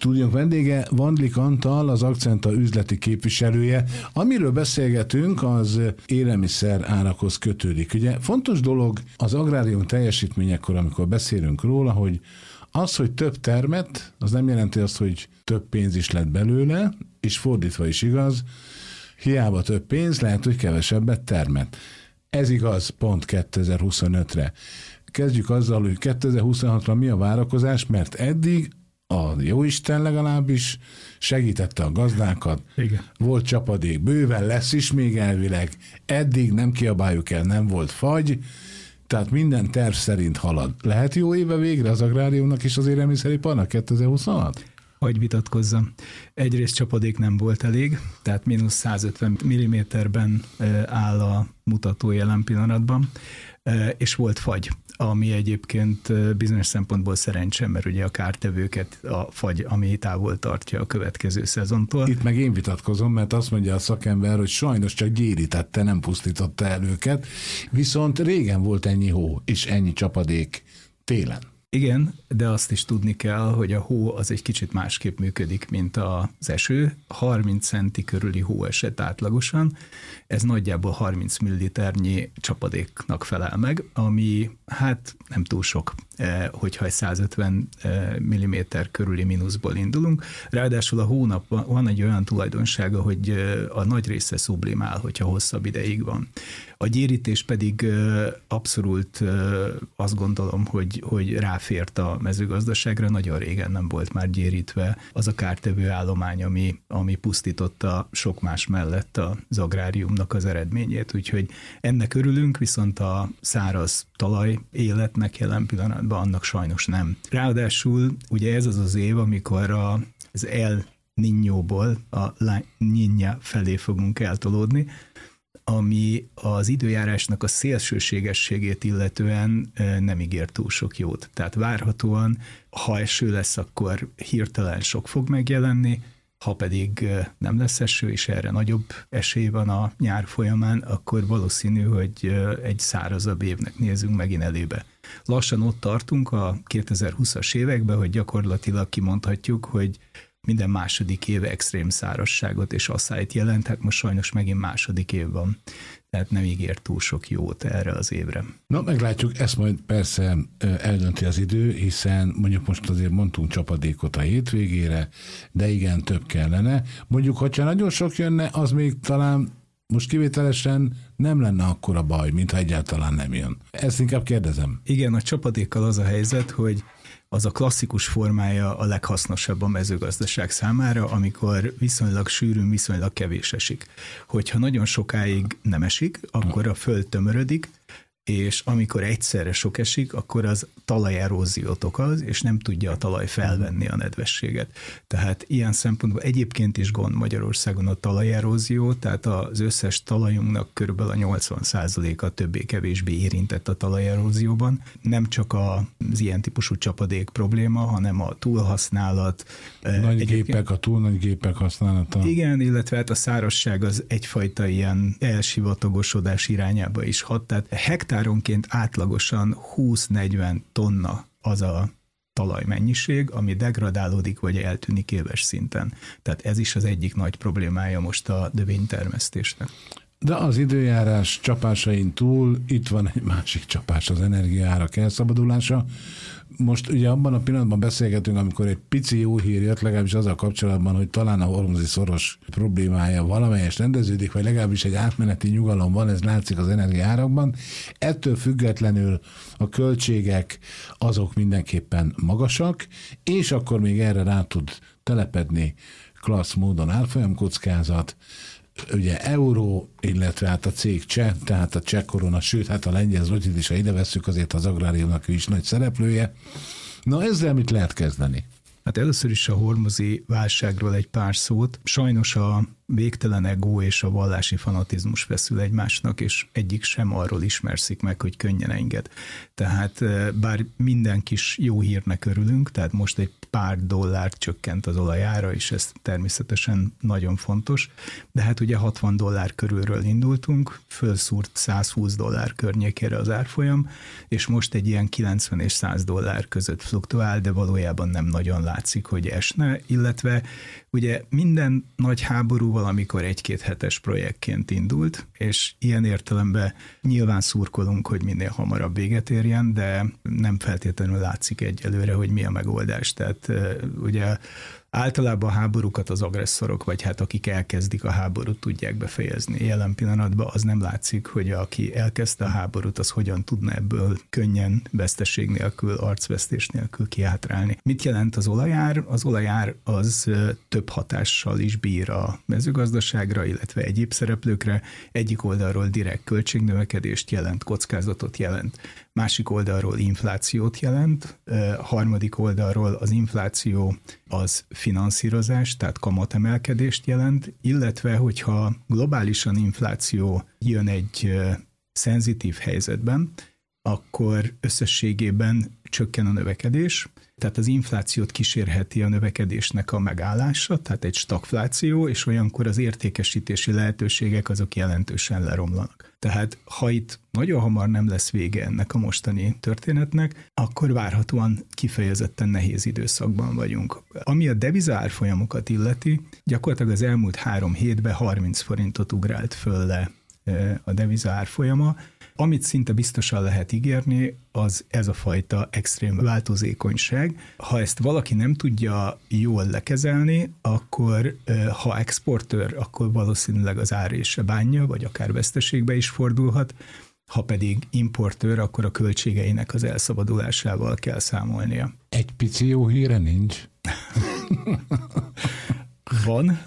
Stúdiónk vendége Vandlik Antal, az Akcenta üzleti képviselője. Amiről beszélgetünk, az élelmiszer árakhoz kötődik. Ugye fontos dolog az agrárium teljesítményekor, amikor beszélünk róla, hogy az, hogy több termet, az nem jelenti azt, hogy több pénz is lett belőle, és fordítva is igaz, hiába több pénz, lehet, hogy kevesebbet termet. Ez igaz pont 2025-re. Kezdjük azzal, hogy 2026-ra mi a várakozás, mert eddig a jóisten legalábbis segítette a gazdákat. Igen. Volt csapadék, bőven lesz is még elvileg. Eddig nem kiabáljuk el, nem volt fagy, tehát minden terv szerint halad. Lehet jó éve végre az agráriumnak és az élelmiszeriparnak 2026? Hogy vitatkozzam. Egyrészt csapadék nem volt elég, tehát mínusz 150 mm-ben áll a mutató jelen pillanatban, és volt fagy, ami egyébként bizonyos szempontból szerencse, mert ugye a kártevőket a fagy, ami távol tartja a következő szezontól. Itt meg én vitatkozom, mert azt mondja a szakember, hogy sajnos csak gyérítette, nem pusztította el őket, viszont régen volt ennyi hó és ennyi csapadék télen. Igen, de azt is tudni kell, hogy a hó az egy kicsit másképp működik, mint az eső. 30 centi körüli hó esett átlagosan, ez nagyjából 30 milliliternyi csapadéknak felel meg, ami hát nem túl sok, hogyha egy 150 mm körüli mínuszból indulunk. Ráadásul a hónap van egy olyan tulajdonsága, hogy a nagy része sublimál, hogyha hosszabb ideig van. A gyérítés pedig abszolút azt gondolom, hogy ráfért a mezőgazdaságra, nagyon régen nem volt már gyérítve az a kártevő állomány, ami pusztította sok más mellett az agráriumnak az eredményét, úgyhogy ennek örülünk, viszont a száraz talaj életnek jelen pillanatban annak sajnos nem. Ráadásul ugye ez az az év, amikor az El Niñóból a La Niña felé fogunk eltolódni, ami az időjárásnak a szélsőségességét illetően nem ígér túl sok jót. Tehát várhatóan, ha eső lesz, akkor hirtelen sok fog megjelenni, ha pedig nem lesz eső, és erre nagyobb esély van a nyár folyamán, akkor valószínű, hogy egy szárazabb évnek nézünk megint elébe. Lassan ott tartunk a 2020-as években, hogy gyakorlatilag kimondhatjuk, hogy minden második év extrém szárazságot és asszályt jelent, hát most sajnos megint második év van, tehát nem ígér túl sok jót erre az évre. Na, meglátjuk, ezt majd persze eldönti az idő, hiszen mondjuk most azért mondtunk csapadékot a hétvégére, de igen, több kellene. Mondjuk, hogyha nagyon sok jönne, az még talán most kivételesen nem lenne akkora baj, mintha egyáltalán nem jön. Ezt inkább kérdezem. Igen, a csapadékkal az a helyzet, hogy az a klasszikus formája a leghasznosabb a mezőgazdaság számára, amikor viszonylag sűrűn, viszonylag kevés esik. Hogyha nagyon sokáig nem esik, akkor a föld tömörödik, és amikor egyszerre sok esik, akkor az talajeróziót okoz, és nem tudja a talaj felvenni a nedvességet. Tehát ilyen szempontból egyébként is gond Magyarországon a talajerózió, tehát az összes talajunknak körülbelül a 80%-a többé-kevésbé érintett a talajerózióban. Nem csak az ilyen típusú csapadék probléma, hanem a túlhasználat. Nagy gépek, a túl nagy gépek használata. Igen, illetve hát a szárazság az egyfajta ilyen elsivatagosodás irányába is hat. Tehát hektáronként átlagosan 20-40 tonna az a talajmennyiség, ami degradálódik vagy eltűnik éves szinten. Tehát ez is az egyik nagy problémája most a növénytermesztésnek. De az időjárás csapásain túl itt van egy másik csapás, az energiaárak elszabadulása. Most ugye abban a pillanatban beszélgetünk, amikor egy pici jó hír jött, legalábbis azzal kapcsolatban, hogy talán a hormuzi szoros problémája valamelyest rendeződik, vagy legalábbis egy átmeneti nyugalom van, ez látszik az energiaárakban. Ettől függetlenül a költségek azok mindenképpen magasak, és akkor még erre rá tud telepedni klassz módon árfolyamkockázat, ugye euró, illetve hát a cég cseh, tehát a cseh korona, sőt, hát a lengyel zlotyit is, ha ide vesszük, azért az agráriumnak ő is nagy szereplője. Na, ezzel mit lehet kezdeni? Hát először is a hormuzi válságról egy pár szót. Sajnos a végtelen egó és a vallási fanatizmus feszül egymásnak, és egyik sem arról ismerszik meg, hogy könnyen enged. Tehát bár minden kis jó hírnek örülünk, tehát most egy pár dollárt csökkent az olajára, és ez természetesen nagyon fontos, de hát ugye $60 körülről indultunk, fölszúrt $120 környékére az árfolyam, és most egy ilyen $90 és $100 között fluktuál, de valójában nem nagyon látszik, hogy esne, illetve ugye minden nagy háború valamikor 1-2 hetes projektként indult, és ilyen értelemben nyilván szurkolunk, hogy minél hamarabb véget érjen, de nem feltétlenül látszik egyelőre, hogy mi a megoldás. Tehát ugye általában a háborúkat az agresszorok, vagy hát akik elkezdik a háborút, tudják befejezni. Jelen pillanatban az nem látszik, hogy aki elkezdte a háborút, az hogyan tudna ebből könnyen, veszteség nélkül, arcvesztés nélkül kihátrálni. Mit jelent az olajár? Az olajár az több hatással is bír a mezőgazdaságra, illetve egyéb szereplőkre. Egyik oldalról direkt költségnövekedést jelent, kockázatot jelent, másik oldalról inflációt jelent, harmadik oldalról az infláció az finanszírozás, tehát kamatemelkedést jelent, illetve hogyha globálisan infláció jön egy szenzitív helyzetben, akkor összességében csökken a növekedés, tehát az inflációt kísérheti a növekedésnek a megállása, tehát egy stagfláció, és olyankor az értékesítési lehetőségek azok jelentősen leromlanak. Tehát ha itt nagyon hamar nem lesz vége ennek a mostani történetnek, akkor várhatóan kifejezetten nehéz időszakban vagyunk. Ami a deviza árfolyamokat illeti, gyakorlatilag az elmúlt 3 hétben 30 forintot ugrált föl le a deviza árfolyama. Amit szinte biztosan lehet ígérni, az ez a fajta extrém változékonyság. Ha ezt valaki nem tudja jól lekezelni, akkor ha exportőr, akkor valószínűleg az árésre bánja, vagy akár veszteségbe is fordulhat. Ha pedig importőr, akkor a költségeinek az elszabadulásával kell számolnia. Egy pici jó híre nincs? Van.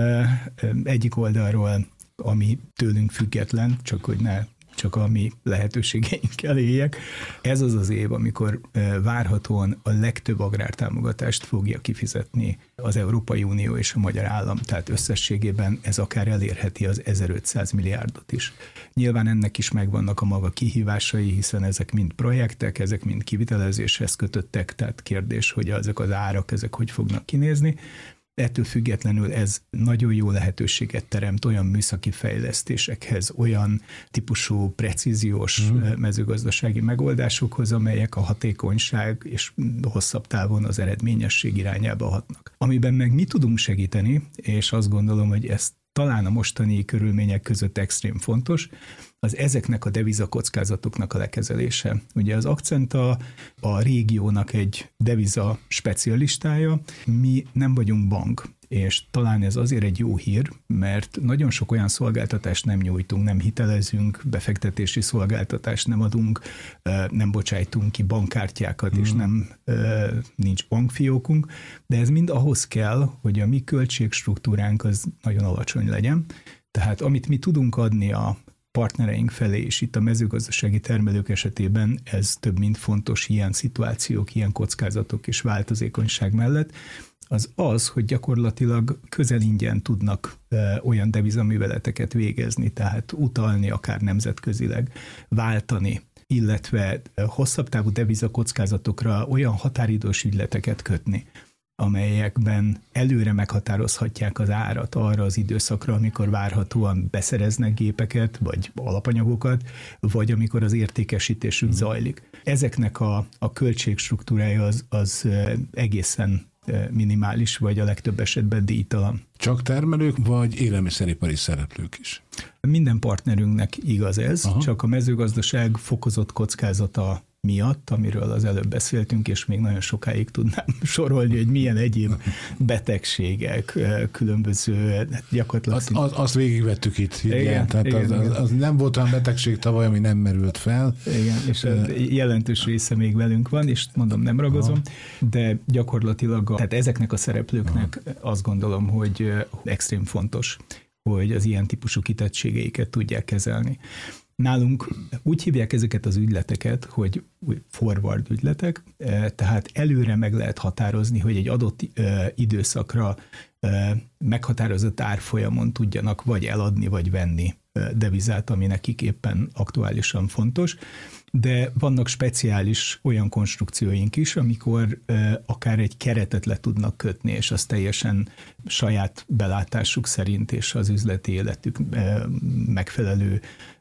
Egyik oldalról, ami tőlünk független, csak a mi lehetőségeinkkel éljek. Ez az az év, amikor várhatóan a legtöbb agrártámogatást fogja kifizetni az Európai Unió és a magyar állam, tehát összességében ez akár elérheti az 1500 milliárdot is. Nyilván ennek is megvannak a maga kihívásai, hiszen ezek mind projektek, ezek mind kivitelezéshez kötöttek, tehát kérdés, hogy ezek az árak, ezek hogy fognak kinézni. Ettől függetlenül ez nagyon jó lehetőséget teremt olyan műszaki fejlesztésekhez, olyan típusú precíziós mezőgazdasági megoldásokhoz, amelyek a hatékonyság és hosszabb távon az eredményesség irányába hatnak. Amiben meg mi tudunk segíteni, és azt gondolom, hogy ez talán a mostani körülmények között extrém fontos, az ezeknek a devizakockázatoknak a lekezelése. Ugye az Akcenta a régiónak egy deviza specialistája, mi nem vagyunk bank, és talán ez azért egy jó hír, mert nagyon sok olyan szolgáltatást nem nyújtunk, nem hitelezünk, befektetési szolgáltatást nem adunk, nem bocsájtunk ki bankkártyákat, és nincs bankfiókunk, de ez mind ahhoz kell, hogy a mi költségstruktúránk az nagyon alacsony legyen. Tehát amit mi tudunk adni a partnereink felé, és itt a mezőgazdasági termelők esetében ez több mint fontos ilyen szituációk, ilyen kockázatok és változékonyság mellett, az, hogy gyakorlatilag közel ingyen tudnak olyan devizaműveleteket végezni, tehát utalni akár nemzetközileg, váltani, illetve hosszabb távú devizakockázatokra olyan határidős ügyleteket kötni, amelyekben előre meghatározhatják az árat arra az időszakra, amikor várhatóan beszereznek gépeket, vagy alapanyagokat, vagy amikor az értékesítésük zajlik. Ezeknek a költségstruktúrája az egészen minimális, vagy a legtöbb esetben díjtalan. Csak termelők, vagy élelmiszeripari szereplők is? Minden partnerünknek igaz ez, csak a mezőgazdaság fokozott kockázata miatt, amiről az előbb beszéltünk, és még nagyon sokáig tudnám sorolni, hogy milyen egyéb betegségek, különböző gyakorlatilag... Azt végigvettük itt. Igen, tehát igen. Az nem volt olyan betegség tavaly, ami nem merült fel. Igen, és jelentős része még velünk van, és mondom, nem ragozom, de gyakorlatilag tehát ezeknek a szereplőknek azt gondolom, hogy extrém fontos, hogy az ilyen típusú kitettségeiket tudják kezelni. Nálunk úgy hívják ezeket az ügyleteket, hogy forward ügyletek, tehát előre meg lehet határozni, hogy egy adott időszakra meghatározott árfolyamon tudjanak vagy eladni, vagy venni devizát, ami nekik éppen aktuálisan fontos, de vannak speciális olyan konstrukcióink is, amikor akár egy keretet le tudnak kötni, és az teljesen saját belátásuk szerint és az üzleti életük megfelelő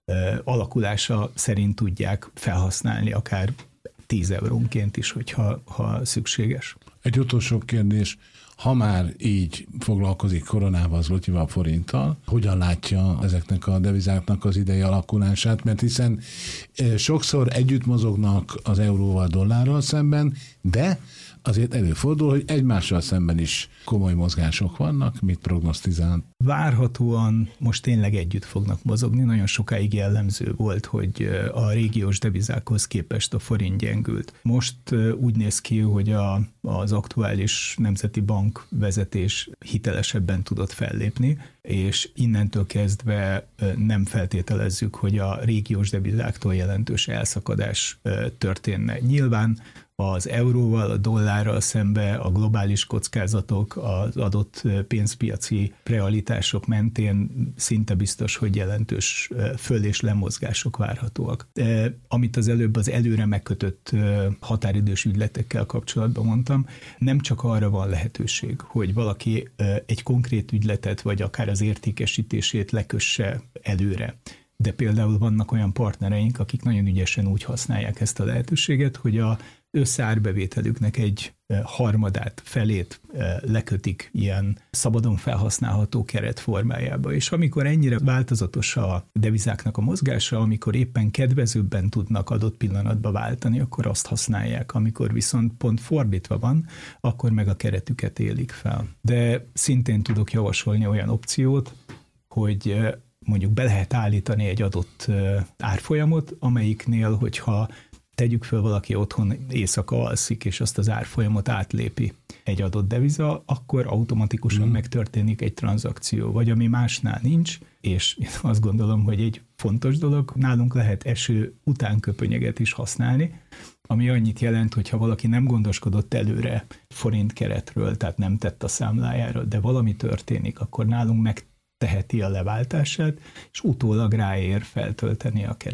alakulása szerint tudják felhasználni akár 10 eurónként is, ha szükséges. Egy utolsó kérdés, ha már így foglalkozik koronával, zlotyival, forinttal, hogyan látja ezeknek a devizáknak az idei alakulását, mert hiszen sokszor együtt mozognak az euróval, dollárral szemben, de azért előfordul, hogy egymással szemben is komoly mozgások vannak. Mit prognosztizál? Várhatóan most tényleg együtt fognak mozogni. Nagyon sokáig jellemző volt, hogy a régiós devizákhoz képest a forint gyengült. Most úgy néz ki, hogy az aktuális nemzeti bank vezetés hitelesebben tudott fellépni, és innentől kezdve nem feltételezzük, hogy a régiós devizáktól jelentős elszakadás történne. Nyilván az euróval, a dollárral szembe a globális kockázatok, az adott pénzpiaci realitások mentén szinte biztos, hogy jelentős föl- és lemozgások várhatóak. Amit az előbb az előre megkötött határidős ügyletekkel kapcsolatban mondtam, nem csak arra van lehetőség, hogy valaki egy konkrét ügyletet, vagy akár az értékesítését lekösse előre. De például vannak olyan partnereink, akik nagyon ügyesen úgy használják ezt a lehetőséget, hogy a összeárbevételüknek egy harmadát, felét lekötik ilyen szabadon felhasználható keret formájába. És amikor ennyire változatos a devizáknak a mozgása, amikor éppen kedvezőbben tudnak adott pillanatba váltani, akkor azt használják. Amikor viszont pont fordítva van, akkor meg a keretüket élik fel. De szintén tudok javasolni olyan opciót, hogy mondjuk be lehet állítani egy adott árfolyamot, amelyiknél, hogyha tegyük föl, valaki otthon éjszaka alszik, és azt az árfolyamot átlépi egy adott deviza, akkor automatikusan megtörténik egy tranzakció, vagy ami másnál nincs, és én azt gondolom, hogy egy fontos dolog, nálunk lehet eső utánköpönyeget is használni, ami annyit jelent, hogy ha valaki nem gondoskodott előre forint keretről, tehát nem tett a számlájára, de valami történik, akkor nálunk megteheti a leváltását, és utólag ráér feltölteni a keret.